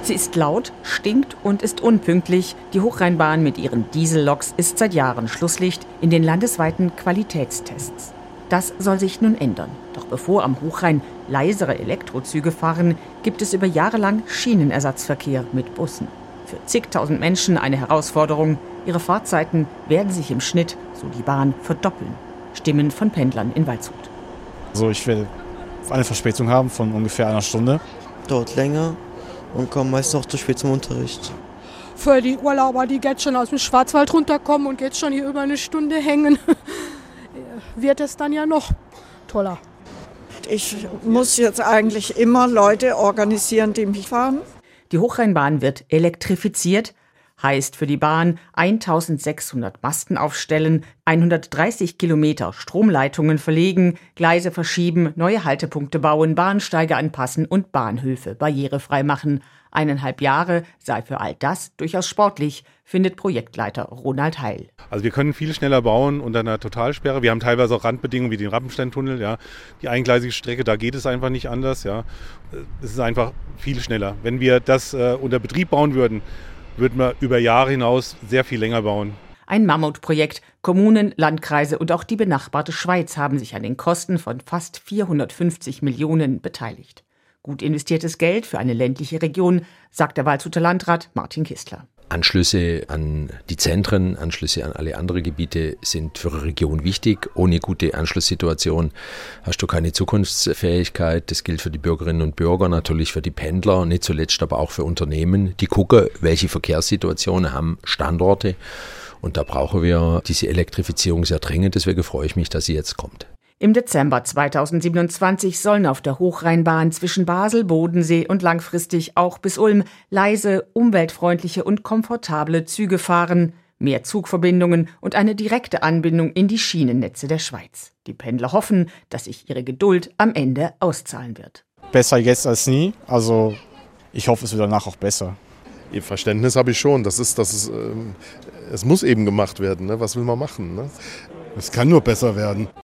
Sie ist laut, stinkt und ist unpünktlich. Die Hochrheinbahn mit ihren Dieselloks ist seit Jahren Schlusslicht in den landesweiten Qualitätstests. Das soll sich nun ändern. Doch bevor am Hochrhein leisere Elektrozüge fahren, gibt es über Jahre lang Schienenersatzverkehr mit Bussen. Für zigtausend Menschen eine Herausforderung. Ihre Fahrzeiten werden sich im Schnitt, so die Bahn, verdoppeln. Stimmen von Pendlern in Waldshut. Also ich werde eine Verspätung haben von ungefähr einer Stunde. Dauert länger und kommen meist noch zu spät zum Unterricht. Für die Urlauber, die jetzt schon aus dem Schwarzwald runterkommen und jetzt schon hier über eine Stunde hängen, wird es dann ja noch toller. Ich muss jetzt eigentlich immer Leute organisieren, die mich fahren. Die Hochrheinbahn wird elektrifiziert, heißt für die Bahn 1600 Masten aufstellen, 130 Kilometer Stromleitungen verlegen, Gleise verschieben, neue Haltepunkte bauen, Bahnsteige anpassen und Bahnhöfe barrierefrei machen. 1,5 Jahre sei für all das durchaus sportlich, findet Projektleiter Ronald Heil. Also wir können viel schneller bauen unter einer Totalsperre. Wir haben teilweise auch Randbedingungen wie den Rappensteintunnel. Ja. Die eingleisige Strecke, da geht es einfach nicht anders. Ja. Es ist einfach viel schneller. Wenn wir das unter Betrieb bauen würden, würden wir über Jahre hinaus sehr viel länger bauen. Ein Mammutprojekt. Kommunen, Landkreise und auch die benachbarte Schweiz haben sich an den Kosten von fast 450 Millionen beteiligt. Gut investiertes Geld für eine ländliche Region, sagt der Waldshuter Landrat Martin Kistler. Anschlüsse an die Zentren, Anschlüsse an alle anderen Gebiete sind für eine Region wichtig. Ohne gute Anschlusssituation hast du keine Zukunftsfähigkeit. Das gilt für die Bürgerinnen und Bürger, natürlich für die Pendler, nicht zuletzt aber auch für Unternehmen, die gucken, welche Verkehrssituationen haben Standorte. Und da brauchen wir diese Elektrifizierung sehr dringend. Deswegen freue ich mich, dass sie jetzt kommt. Im Dezember 2027 sollen auf der Hochrheinbahn zwischen Basel, Bodensee und langfristig auch bis Ulm leise, umweltfreundliche und komfortable Züge fahren, mehr Zugverbindungen und eine direkte Anbindung in die Schienennetze der Schweiz. Die Pendler hoffen, dass sich ihre Geduld am Ende auszahlen wird. Besser jetzt als nie, also ich hoffe, es wird danach auch besser. Ihr Verständnis habe ich schon, es muss eben gemacht werden, ne? Was will man machen? Ne? Es kann nur besser werden.